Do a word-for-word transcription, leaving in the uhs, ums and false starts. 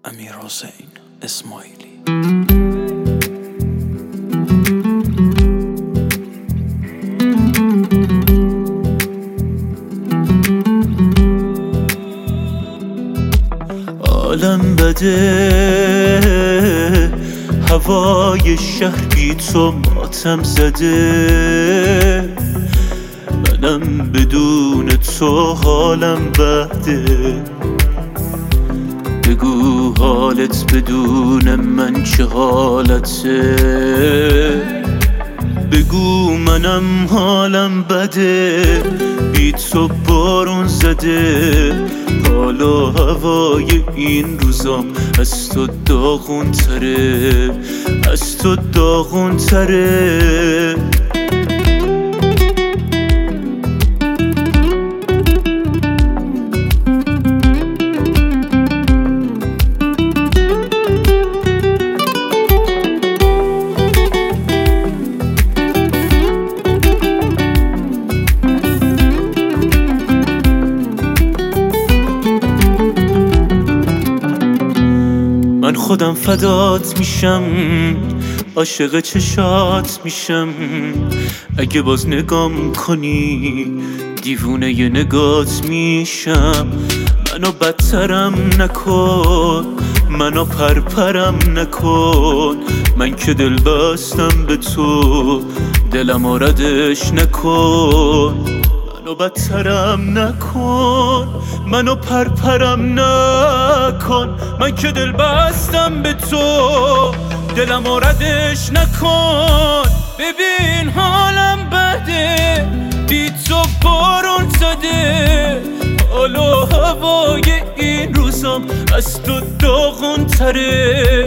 امیرحسین اسماعیلی. عالم بده، هوای شهر بی تو ماتم زده، منم بدون تو حالم بده. بگو حالت بدون من چه حالته، بگو منم حالم بده، بی تو بارون زده. حالا هوای این روزام از تو داغون تره، از تو داغون تره. من خودم فدات میشم، عاشق چشات میشم. اگه باز نگام کنی دیوونه ی نگات میشم. منو بدترم نکن، منو پرپرم نکن. من که دل بستم به تو، دلم ردش نکن. منو بدترم نکن، منو پرپرم نکن. من که دل بستم به تو، دلم ردش نکن. ببین حالم بده، بی تو بارون زده. حالا هوای این روزم از تو داغون تره،